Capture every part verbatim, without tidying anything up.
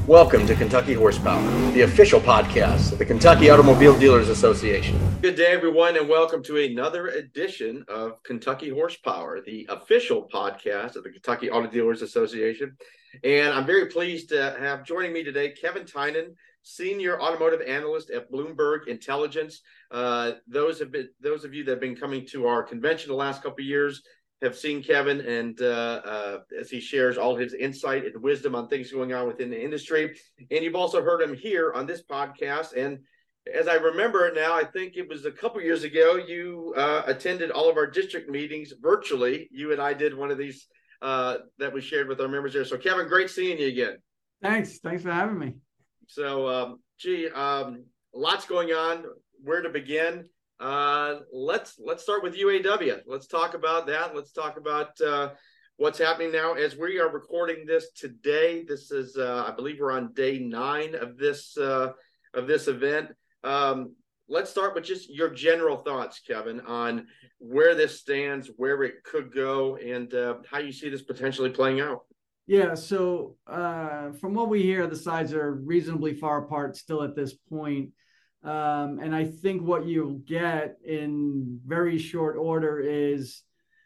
Welcome to Kentucky Horsepower, the official podcast of the Kentucky Automobile Dealers Association. Good day, everyone, and welcome to another edition of Kentucky Horsepower, the official podcast of the Kentucky Auto Dealers Association. And I'm very pleased to have joining me today Kevin Tynan, Senior Automotive Analyst at Bloomberg Intelligence. Uh, those have been those of you that have been coming to our convention the last couple of years have seen Kevin, and uh, uh, as he shares all his insight and wisdom on things going on within the industry. And you've also heard him here on this podcast. And as I remember it now, I think it was a couple years ago, you uh, attended all of our district meetings virtually. You and I did one of these uh, that we shared with our members there. So Kevin, great seeing you again. Thanks. Thanks for having me. So, um, gee, um, lots going on. Where to begin? Uh, let's let's start with U A W. Let's talk about that. Let's talk about uh, what's happening now as we are recording this today. This is, uh, I believe, we're on day nine of this uh, of this event. Um, let's start with just your general thoughts, Kevin, on where this stands, where it could go, and uh, how you see this potentially playing out. Yeah. So uh, from what we hear, the sides are reasonably far apart still at this point. Um, and I think what you'll get in very short order is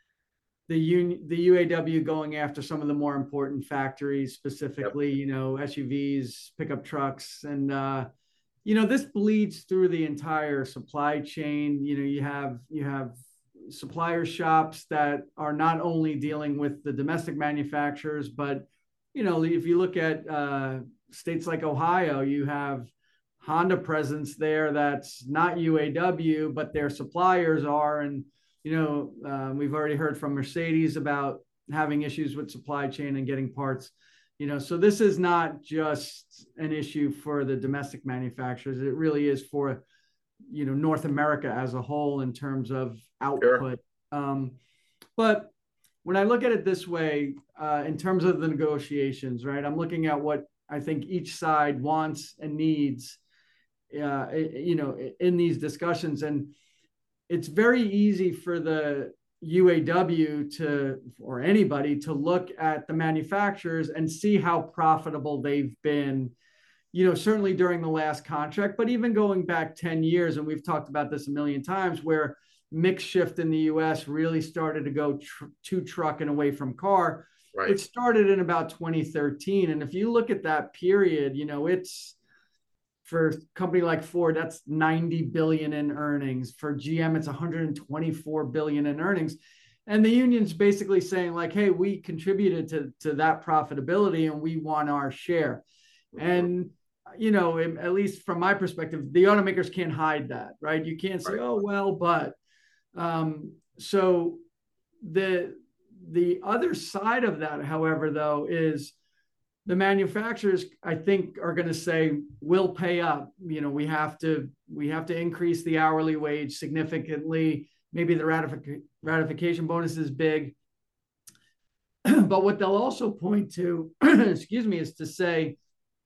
the un- the U A W going after some of the more important factories, specifically, yep. you know, S U Vs, pickup trucks. And, uh, you know, this bleeds through the entire supply chain. You know, you have you have supplier shops that are not only dealing with the domestic manufacturers, but, you know, if you look at uh, states like Ohio, you have Honda presence there that's not U A W, but their suppliers are. And, you know, uh, we've already heard from Mercedes about having issues with supply chain and getting parts, you know, so this is not just an issue for the domestic manufacturers. It really is for, you know, North America as a whole in terms of output. Sure. Um, but when I look at it this way, uh, in terms of the negotiations, right, I'm looking at what I think each side wants and needs, Uh, you know, in these discussions. And it's very easy for the U A W to, or anybody to look at the manufacturers and see how profitable they've been, you know, certainly during the last contract, but even going back ten years. And we've talked about this a million times, where mix shift in the U S really started to go tr- to truck and away from car. Right. It started in about twenty thirteen. And if you look at that period, you know, it's, for a company like Ford, that's ninety billion dollars in earnings. For G M, it's one hundred twenty-four billion dollars in earnings. And the union's basically saying like, hey, we contributed to, to that profitability and we want our share. And, you know, at least from my perspective, the automakers can't hide that, right? You can't say, oh, well, but. Um, so the, the other side of that, however, though, is the manufacturers, I think, are going to say, we'll pay up. You know, we have to we have to increase the hourly wage significantly. Maybe the ratific- ratification bonus is big. But what they'll also point to, excuse me, is to say,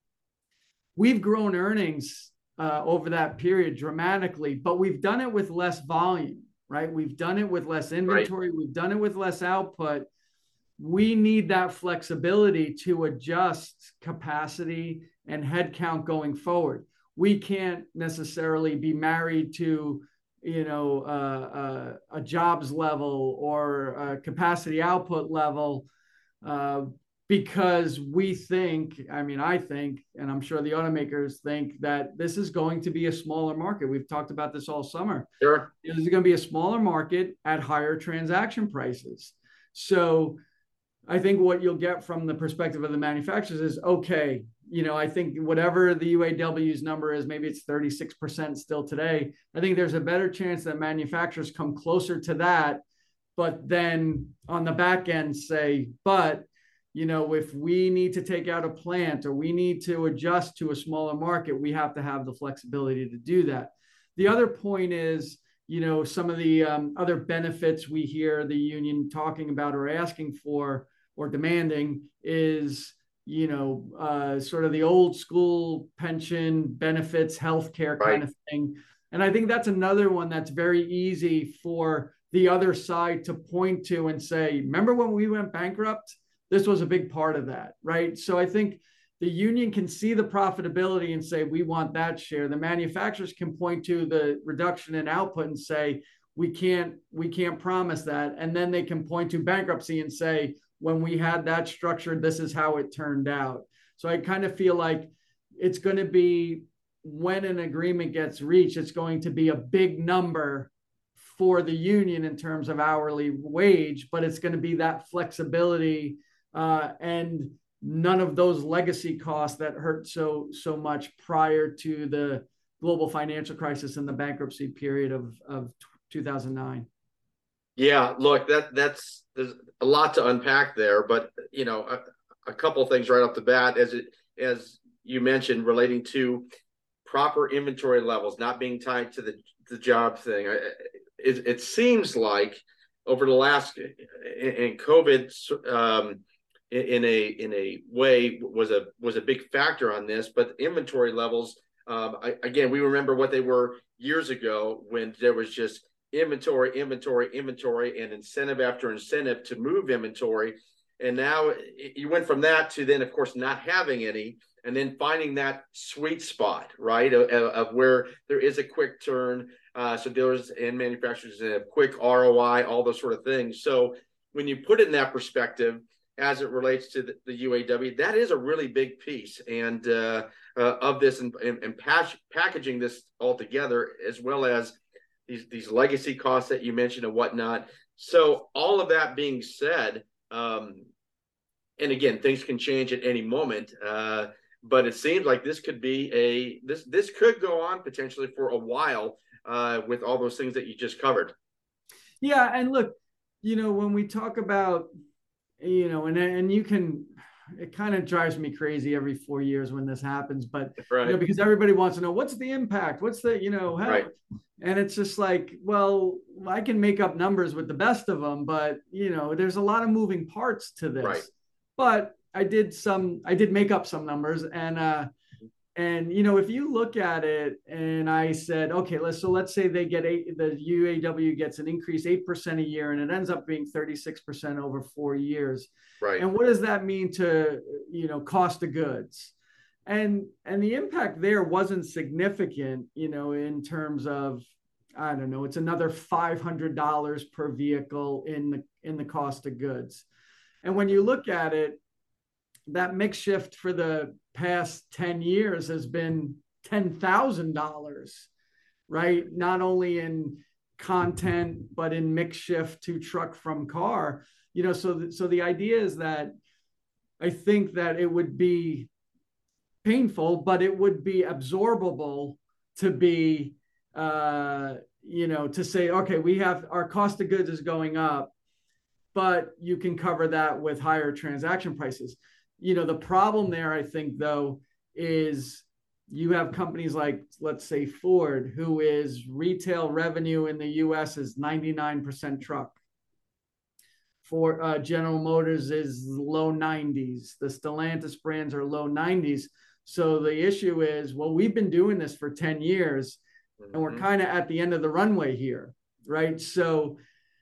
we've grown earnings uh, over that period dramatically, but we've done it with less volume, right? We've done it with less inventory. Right. We've done it with less output. We need that flexibility to adjust capacity and headcount going forward. We can't necessarily be married to, you know, uh, uh, a jobs level or a capacity output level uh, because we think, I mean, I think, and I'm sure the automakers think that this is going to be a smaller market. We've talked about this all summer. Sure. This is going to be a smaller market at higher transaction prices. So I think what you'll get from the perspective of the manufacturers is, okay, you know, I think whatever the U A W's number is, maybe it's thirty-six percent still today. I think there's a better chance that manufacturers come closer to that, but then on the back end say, but, you know, if we need to take out a plant or we need to adjust to a smaller market, we have to have the flexibility to do that. The other point is, you know, some of the um, other benefits we hear the union talking about or asking for or demanding is, you know, uh, sort of the old school pension benefits, healthcare kind of thing. And I think that's another one that's very easy for the other side to point to and say, remember when we went bankrupt? This was a big part of that, right? So I think the union can see the profitability and say, we want that share. The manufacturers can point to the reduction in output and say, we can't, we can't promise that. And then they can point to bankruptcy and say, when we had that structured, this is how it turned out. So I kind of feel like it's going to be, when an agreement gets reached, it's going to be a big number for the union in terms of hourly wage, but it's going to be that flexibility uh, and none of those legacy costs that hurt so so much prior to the global financial crisis and the bankruptcy period of of two thousand nine. Yeah, look, that that's there's a lot to unpack there, but you know, a, a couple of things right off the bat, as it as you mentioned, relating to proper inventory levels not being tied to the the job thing. I, it, it seems like over the last in COVID. Um, in a in a way was a was a big factor on this, but inventory levels, um, I, again, we remember what they were years ago when there was just inventory, inventory, inventory, and incentive after incentive to move inventory. And now you went from that to then, of course, not having any, and then finding that sweet spot, right, of, of where there is a quick turn. Uh, so dealers and manufacturers have quick R O I, all those sort of things. So when you put it in that perspective, as it relates to the, the U A W, that is a really big piece and uh, uh, of this and, and, and pack, packaging this all together, as well as these, these legacy costs that you mentioned and whatnot. So all of that being said, um, and again, things can change at any moment, uh, but it seems like this could be a, this, this could go on potentially for a while uh, with all those things that you just covered. Yeah. And look, you know, when we talk about, you know, and and you can, it kind of drives me crazy every four years when this happens, but right. you know, because everybody wants to know what's the impact, what's the, you know, how, right. And it's just like, well, I can make up numbers with the best of them, but you know, there's a lot of moving parts to this. Right. But I did some, I did make up some numbers, and uh, and you know, if you look at it, and I said, okay, let's so let's say they get eight, the U A W gets an increase eight percent a year, and it ends up being thirty-six percent over four years. Right. And what does that mean to, you know, cost of goods? And and the impact there wasn't significant, you know, in terms of, I don't know, it's another five hundred dollars per vehicle in the in the cost of goods. And when you look at it, that mix shift for the past ten years has been ten thousand dollars, right? Not only in content, but in mix shift to truck from car, you know, so, th- so the idea is that I think that it would be painful, but it would be absorbable to be, uh, you know, to say, okay, we have, our cost of goods is going up, but you can cover that with higher transaction prices. You know, the problem there, I think, though, is you have companies like, let's say, Ford, who is retail revenue in the U S is ninety-nine percent truck. For uh, General Motors is low nineties. The Stellantis brands are low nineties. So the issue is, well, we've been doing this for ten years, mm-hmm. and we're kind of at the end of the runway here, right? So,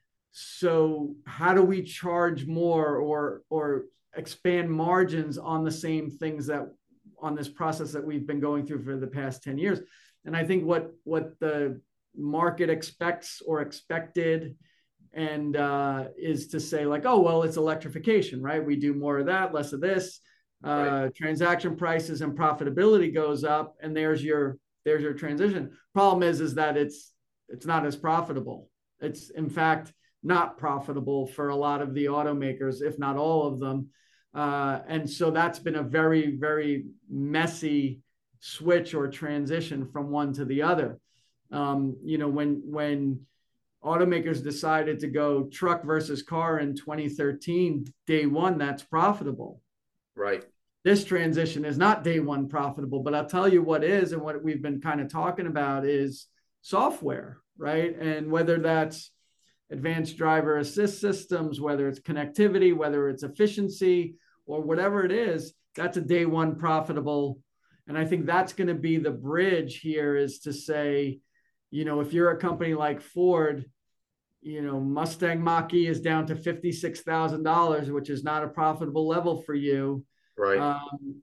so how do we charge more or or expand margins on the same things that on this process that we've been going through for the past ten years? And I think what what the market expects or expected and uh, is to say like, oh, well, it's electrification, right? We do more of that, less of this. Uh, right. Transaction prices and profitability goes up, and there's your there's your transition. Problem is, is that it's it's not as profitable. It's in fact not profitable for a lot of the automakers, if not all of them. Uh, and so that's been a very, very messy switch or transition from one to the other. Um, you know, when when automakers decided to go truck versus car in twenty thirteen, day one, that's profitable. Right. This transition is not day one profitable, but I'll tell you what is, and what we've been kind of talking about is software, right? And whether that's advanced driver assist systems, whether it's connectivity, whether it's efficiency, or whatever it is, that's a day one profitable. And I think that's going to be the bridge here, is to say, you know, if you're a company like Ford, you know, Mustang Mach-E is down to fifty-six thousand dollars, which is not a profitable level for you. Right. Um,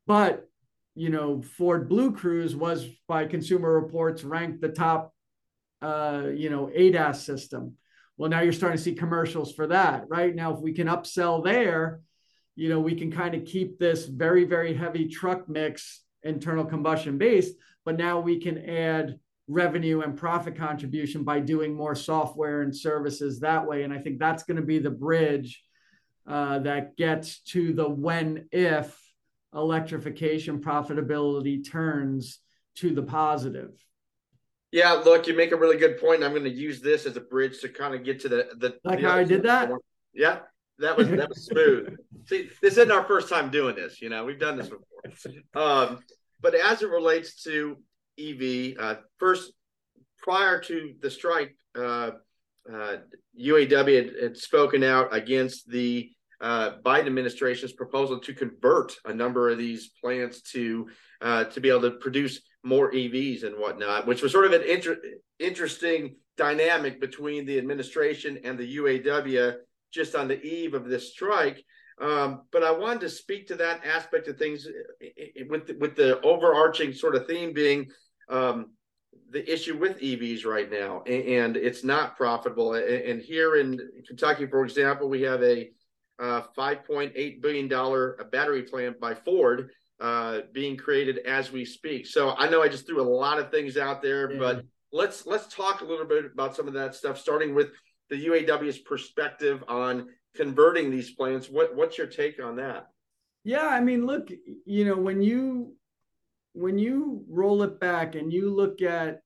But, you know, Ford Blue Cruise was, by Consumer Reports, ranked the top, uh, you know, A D A S system. Well, now you're starting to see commercials for that, right? Now, if we can upsell there, you know, we can kind of keep this very, very heavy truck mix, internal combustion based, but now we can add revenue and profit contribution by doing more software and services that way. And I think that's going to be the bridge uh, that gets to the when, if electrification profitability turns to the positive. Yeah, look, you make a really good point. I'm going to use this as a bridge to kind of get to the the. Like the how I did that. Yeah, that was that was smooth. See, this isn't our first time doing this. You know, we've done this before. Um, but as it relates to E V, uh, first, prior to the strike, uh, uh, U A W had, had spoken out against the uh, Biden administration's proposal to convert a number of these plants to uh, to be able to produce more E Vs and whatnot, which was sort of an inter- interesting dynamic between the administration and the U A W just on the eve of this strike. Um, but I wanted to speak to that aspect of things with, with the overarching sort of theme being um, the issue with E Vs right now, and it's not profitable. And here in Kentucky, for example, we have a uh, five point eight billion dollars battery plant by Ford uh, being created as we speak. So I know I just threw a lot of things out there, yeah. but let's let's talk a little bit about some of that stuff, starting with the U A W's perspective on converting these plants. What what's your take on that? Yeah, I mean, look, you know, when you when you roll it back and you look at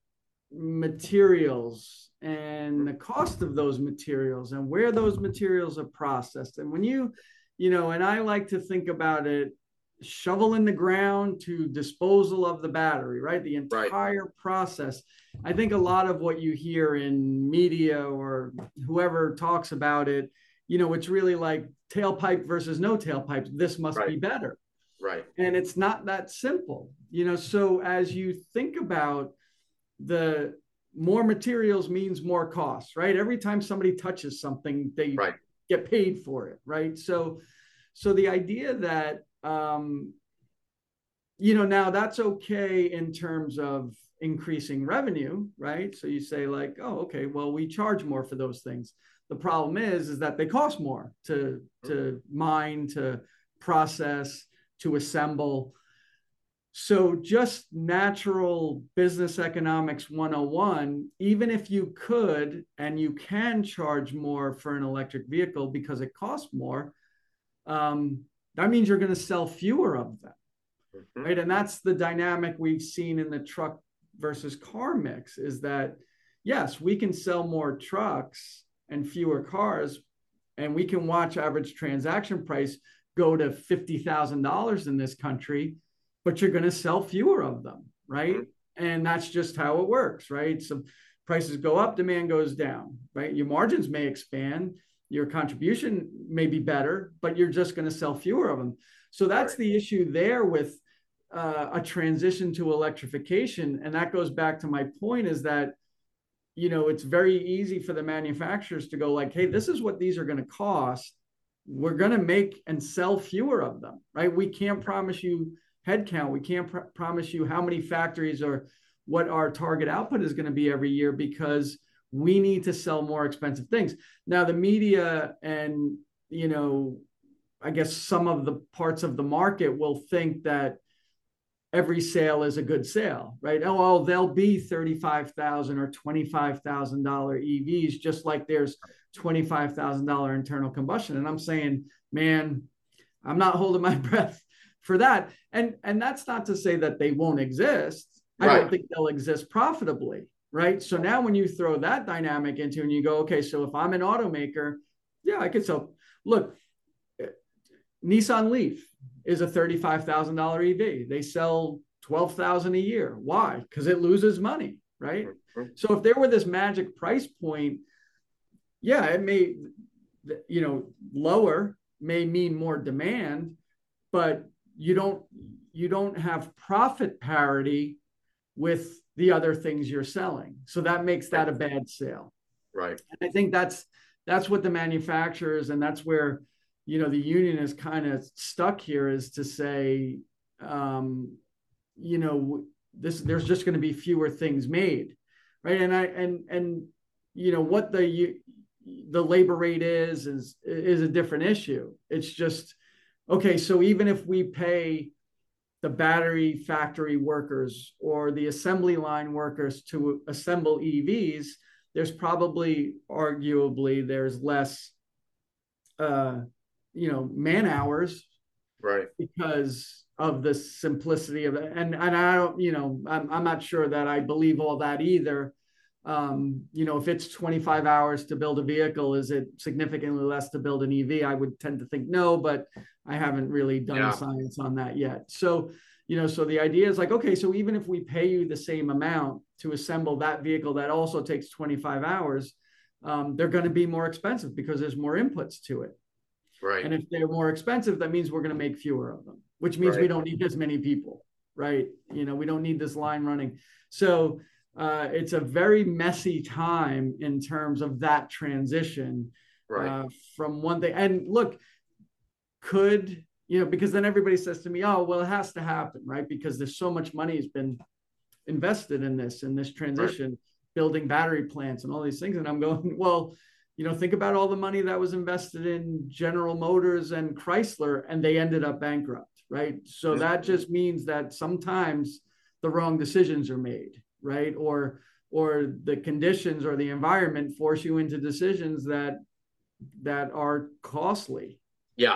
materials and the cost of those materials and where those materials are processed, and when you, you know, and I like to think about it, shovel in the ground to disposal of the battery, right? The entire right. process. I think a lot of what you hear in media or whoever talks about it, you know, it's really like tailpipe versus no tailpipe. This must right. be better. Right. And it's not that simple, you know. So as you think about the more materials means more costs, right? Every time somebody touches something, they right. get paid for it, right? So, so the idea that, um, you know, now that's okay in terms of increasing revenue, right? So you say like, oh, okay, well, we charge more for those things. The problem is, is that they cost more to, to mine, to process, to assemble. So just natural business economics one oh one, even if you could, and you can charge more for an electric vehicle because it costs more, um, that means you're going to sell fewer of them, mm-hmm. right? And that's the dynamic we've seen in the truck versus car mix, is that, yes, we can sell more trucks and fewer cars, and we can watch average transaction price go to fifty thousand dollars in this country, but you're going to sell fewer of them, right? Mm-hmm. And that's just how it works, right? So prices go up, demand goes down, right? Your margins may expand, your contribution may be better, but you're just going to sell fewer of them. So that's right. the issue there with uh, a transition to electrification. And that goes back to my point, is that, you know, it's very easy for the manufacturers to go like, hey, this is what these are going to cost. We're going to make and sell fewer of them, right? We can't promise you headcount. We can't pr- promise you how many factories or what our target output is going to be every year, because we need to sell more expensive things. Now, the media and, you know, I guess some of the parts of the market will think that every sale is a good sale, right? Oh, well, there'll be thirty-five thousand dollars or twenty-five thousand dollars E Vs, just like there's twenty-five thousand dollars internal combustion. And I'm saying, man, I'm not holding my breath for that. And, and that's not to say that they won't exist. I right. don't think they'll exist profitably, right? So now when you throw that dynamic into and you go, okay, so if I'm an automaker, yeah, I could sell. Look, Nissan Leaf is a thirty-five thousand dollars E V. They sell twelve thousand dollars a year. Why? Because it loses money, right? Mm-hmm. So if there were this magic price point, yeah, it may, you know, lower may mean more demand, but you don't you don't have profit parity with the other things you're selling. So that makes that a bad sale. Right. And I think that's that's what the manufacturers, and that's where, you know, the union is kind of stuck here, is to say, um, you know, this there's just going to be fewer things made, right? And I and and you know what the the labor rate is is is a different issue. It's just okay. So even if we pay the battery factory workers or the assembly line workers to assemble E Vs, there's probably, arguably, there's less, uh, you know, man hours, right? Because of the simplicity of it. And and I don't, you know, I'm I'm not sure that I believe all that either. Um, you know, if it's twenty-five hours to build a vehicle, is it significantly less to build an E V? I would tend to think no, but I haven't really done yeah. science on that yet. So, you know, so the idea is like, okay, so even if we pay you the same amount to assemble that vehicle that also takes twenty-five hours, um, they're going to be more expensive because there's more inputs to it. Right. And if they're more expensive, that means we're going to make fewer of them, which means right. we don't need as many people, right? You know, we don't need this line running. So uh, it's a very messy time in terms of that transition right. uh, from one thing. And look, could, you know, because then everybody says to me, oh, well, it has to happen, right? Because there's so much money has been invested in this, in this transition, right. building battery plants and all these things. And I'm going, well, you know, think about all the money that was invested in General Motors and Chrysler, and they ended up bankrupt, right? So that just means that sometimes the wrong decisions are made, right? Or, or the conditions or the environment force you into decisions that, that are costly. Yeah.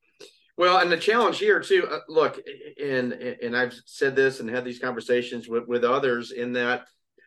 Well, and the challenge here too, uh, look, and, and I've said this and had these conversations with, with others in that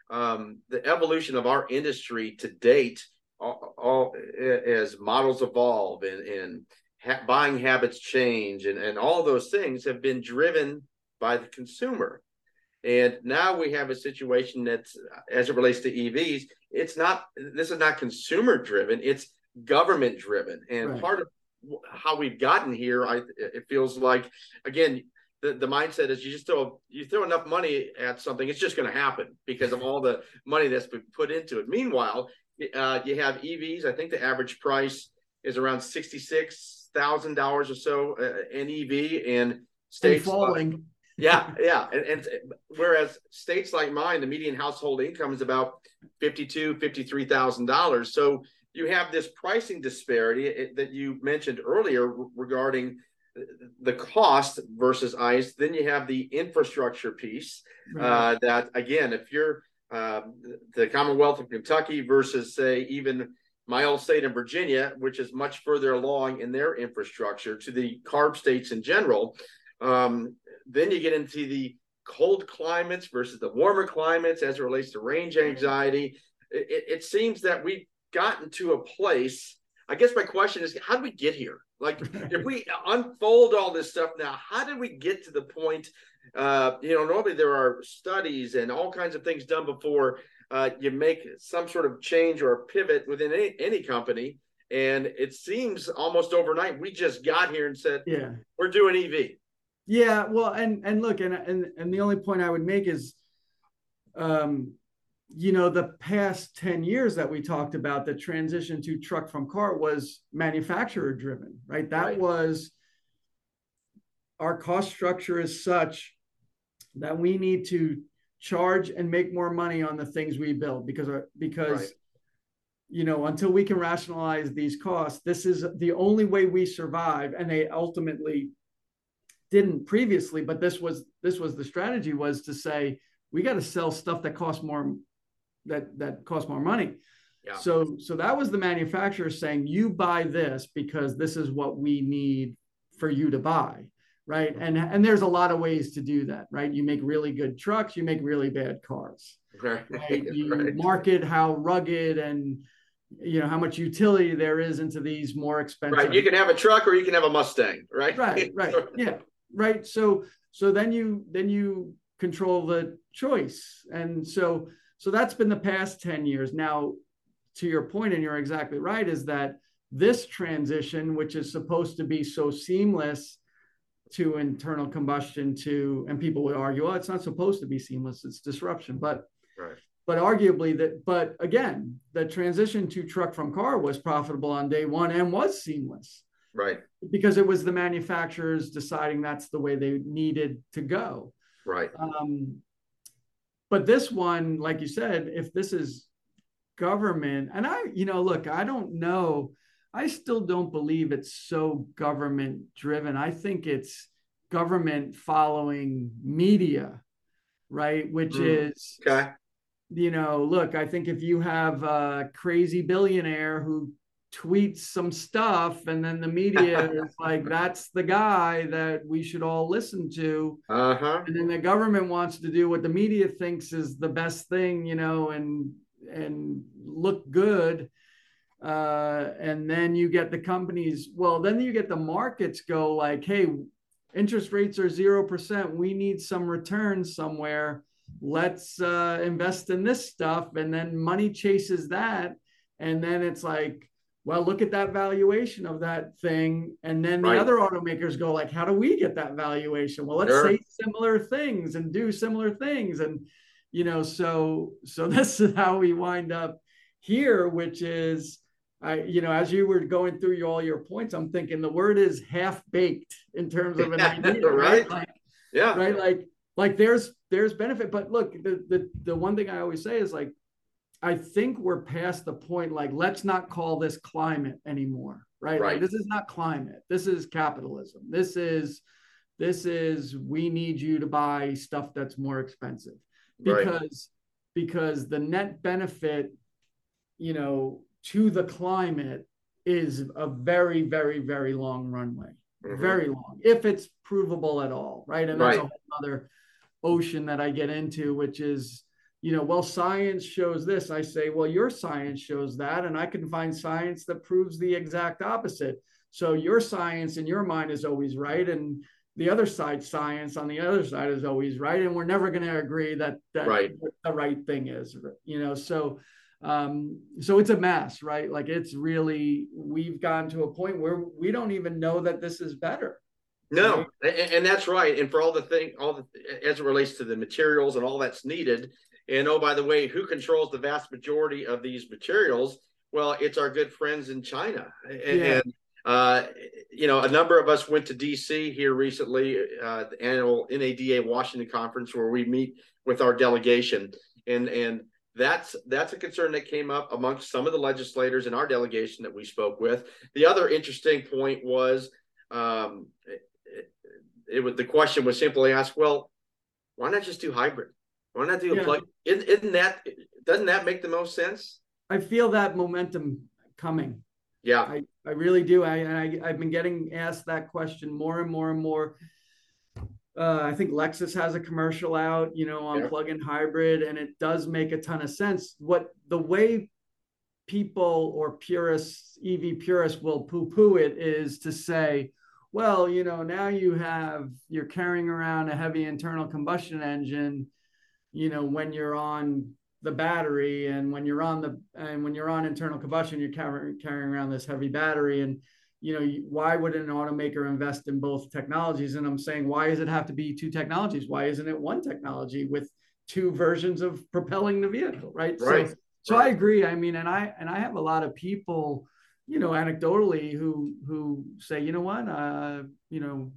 um, the evolution of our industry to date, all, all as models evolve and, and ha- buying habits change and, and all those things have been driven by the consumer. And now we have a situation that's, as it relates to E Vs, it's not, this is not consumer driven, it's government driven. And right. part of how we've gotten here, I it feels like, again, the, the mindset is you just throw you throw enough money at something, it's just going to happen because of all the money that's been put into it. Meanwhile, uh, you have E Vs. I think the average price is around sixty-six thousand dollars or so uh, an E V, and states and falling. Uh, yeah, yeah, and, and whereas states like mine, the median household income is about fifty-two, fifty-three thousand dollars. So you have this pricing disparity that you mentioned earlier regarding the cost versus ICE. Then you have the infrastructure piece right. uh, that, again, if you're uh, the Commonwealth of Kentucky versus, say, even my old state of Virginia, which is much further along in their infrastructure to the CARB states in general, um, then you get into the cold climates versus the warmer climates as it relates to range anxiety. It, it seems that we gotten to a place. I guess my question is, how did we get here? Like, if we unfold all this stuff now, how did we get to the point? Uh, you know, normally there are studies and all kinds of things done before uh, you make some sort of change or a pivot within any, any company. And it seems almost overnight we just got here and said, yeah, we're doing E V. Yeah, well, and and look, and and and the only point I would make is, um, you know, the past ten years that we talked about, the transition to truck from car was manufacturer driven, right? That right. was, our cost structure is such that we need to charge and make more money on the things we build because, because right. you know, until we can rationalize these costs, this is the only way we survive. And they ultimately didn't previously, but this was, this was the strategy, was to say, we got to sell stuff that costs more that that costs more money. Yeah. So so that was the manufacturer saying, you buy this because this is what we need for you to buy, right? And and there's a lot of ways to do that, right? You make really good trucks, you make really bad cars, right? right? You right. market how rugged and, you know, how much utility there is into these more expensive. Right. You can have a truck or you can have a Mustang, right? Right. Right. Yeah. Right. So so then you then you control the choice, and so. So that's been the past ten years. Now, to your point, and you're exactly right, is that this transition, which is supposed to be so seamless to internal combustion to, and people would argue, oh, it's not supposed to be seamless, it's disruption. But, right. but arguably that, but again, the transition to truck from car was profitable on day one and was seamless. Right. Because it was the manufacturers deciding that's the way they needed to go. Right. Um, but this one, like you said, if this is government, and I, you know, look, I don't know. I still don't believe it's so government driven. I think it's government following media, right? Which mm. is, okay. you know, look, I think if you have a crazy billionaire who tweets some stuff and then the media is like, that's the guy that we should all listen to. Uh-huh. And then the government wants to do what the media thinks is the best thing, you know, and and look good. Uh, and then you get the companies, well, then you get the markets go like, hey, interest rates are zero percent. We need some return somewhere. Let's uh, invest in this stuff. And then money chases that. And then it's like, well, look at that valuation of that thing. And then the right. other automakers go like, how do we get that valuation? Well, let's sure. say similar things and do similar things. And, you know, so, so this is how we wind up here, which is, I, you know, as you were going through all your points, I'm thinking the word is half baked in terms of an idea, right? right? Like, yeah. Right. Like, like there's, there's benefit, but look, the, the, the one thing I always say is like, I think we're past the point, like, let's not call this climate anymore, right? Right. Like, this is not climate. This is capitalism. This is, this is, we need you to buy stuff that's more expensive because, right. because the net benefit, you know, to the climate is a very, very, very long runway, mm-hmm. very long, if it's provable at all, right? And that's right. a whole other ocean that I get into, which is, you know, well, science shows this. I say, well, your science shows that, and I can find science that proves the exact opposite. So your science in your mind is always right, and the other side science on the other side is always right, and we're never going to agree that that right. what the right thing is, you know. So, um, so it's a mess, right? Like it's really, we've gotten to a point where we don't even know that this is better. No, right? and, and that's right. And for all the thing, all the as it relates to the materials and all that's needed. And oh, by the way, who controls the vast majority of these materials? Well, it's our good friends in China. And, yeah. and uh, you know, a number of us went to D C here recently, uh, the annual N A D A Washington conference, where we meet with our delegation. And, and that's, that's a concern that came up amongst some of the legislators in our delegation that we spoke with. The other interesting point was, um, it, it, it was, the question was simply asked, well, why not just do hybrid? Why not do a yeah. plug? Isn't, isn't that, doesn't that make the most sense? I feel that momentum coming. Yeah, I, I really do. I, I, I've been getting asked that question more and more and more. Uh, I think Lexus has a commercial out, you know, on yeah. plug-in hybrid, and it does make a ton of sense. What the way people or purists, E V purists will poo-poo it is to say, well, you know, now you have, you're carrying around a heavy internal combustion engine, you know, when you're on the battery, and when you're on the, and when you're on internal combustion, you're carrying, carrying around this heavy battery. And, you know, why would an automaker invest in both technologies? And I'm saying, why does it have to be two technologies? Why isn't it one technology with two versions of propelling the vehicle? Right. Right. So, so I agree. I mean, and I, and I have a lot of people, you know, anecdotally who, who say, you know what, uh, you know,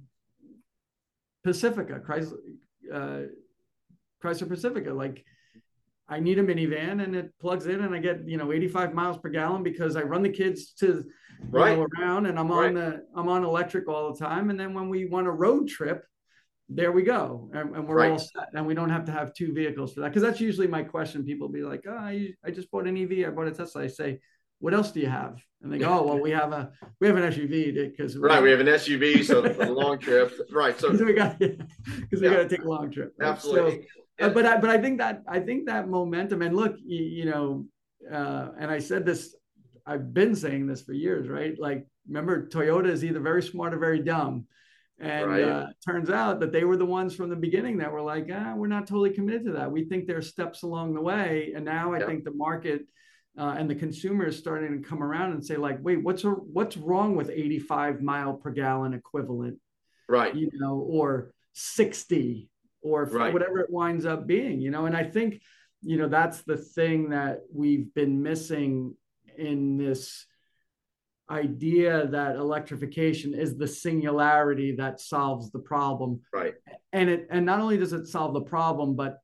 Pacifica, Chrysler, uh, Chrysler Pacifica, like I need a minivan and it plugs in and I get, you know, eighty-five miles per gallon because I run the kids to right. know, around, and I'm on right. the, I'm on electric all the time. And then when we want a road trip, there we go. And, and we're right. all set, and we don't have to have two vehicles for that. Cause that's usually my question. People be like, oh, I, I just bought an E V. I bought a Tesla. I say, what else do you have? And they go, oh, well, we have a, we have an S U V because right. We have an S U V. So for the long trip. Right. So we got, because we yeah. got to take a long trip. Right? Absolutely. So, Uh, but I, but I think that I think that momentum, and look, you, you know, uh, and I said this, I've been saying this for years, right? Like, remember, Toyota is either very smart or very dumb, and right. uh, turns out that they were the ones from the beginning that were like, ah, we're not totally committed to that. We think there's steps along the way, and now I yeah. think the market uh, and the consumer is starting to come around and say, like, wait, what's a, what's wrong with eighty-five mile per gallon equivalent, right? You know, or sixty. Or right. whatever it winds up being, you know. And I think, you know, that's the thing that we've been missing in this idea that electrification is the singularity that solves the problem. Right. And it and not only does it solve the problem, but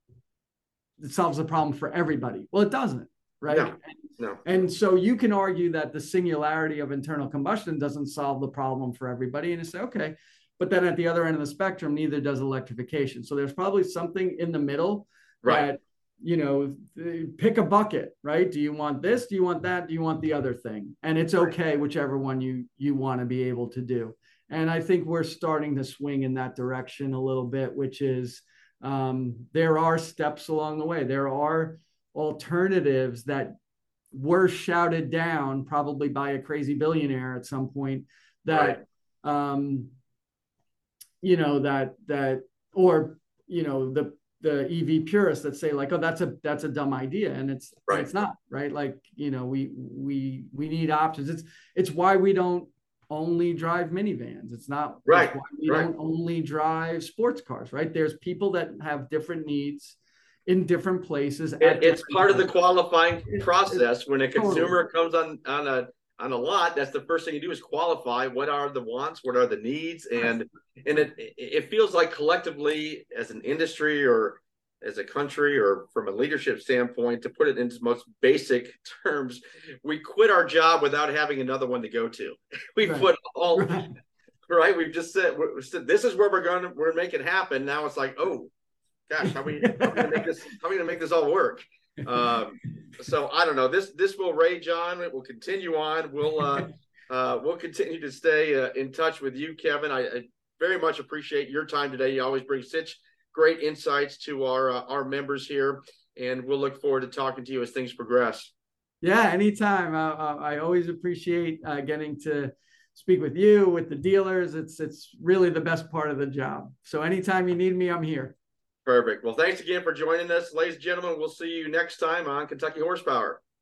it solves the problem for everybody. Well, it doesn't, right? No, no. And so you can argue that the singularity of internal combustion doesn't solve the problem for everybody. And you say, okay, but then at the other end of the spectrum, neither does electrification. So there's probably something in the middle, right? That, you know, pick a bucket, right? Do you want this? Do you want that? Do you want the other thing? And it's okay, whichever one you you want to be able to do. And I think we're starting to swing in that direction a little bit, which is um, there are steps along the way. There are alternatives that were shouted down probably by a crazy billionaire at some point that, right. um, you know, that, that, or, you know, the, the E V purists that say like, oh, that's a, that's a dumb idea. And it's, right. it's not, right. Like, you know, we, we, we need options. It's, it's why we don't only drive minivans. It's not right. It's why we right. don't only drive sports cars, right? There's people that have different needs in different places. It, it's part times. of the qualifying process. It, when a consumer totally. comes on, on a, on a lot, that's the first thing you do is qualify what are the wants, what are the needs. And, and it, it feels like collectively as an industry or as a country or from a leadership standpoint, to put it into most basic terms, we quit our job without having another one to go to. We right. put all, right. right. We've just said, we're, this is where we're going to, we're make it happen. Now it's like, oh gosh, how are we, how are we gonna make this, how are we gonna make this all work? Um, so I don't know, this, this will rage on. It will continue on. We'll, uh, uh, we'll continue to stay uh, in touch with you, Kevin. I, I very much appreciate your time today. You always bring such great insights to our uh, our members here, and we'll look forward to talking to you as things progress. Yeah, anytime. Uh, uh, I always appreciate uh, getting to speak with you, with the dealers. It's it's really the best part of the job. So anytime you need me, I'm here. Perfect. Well, thanks again for joining us, ladies and gentlemen. We'll see you next time on Kentucky Horsepower.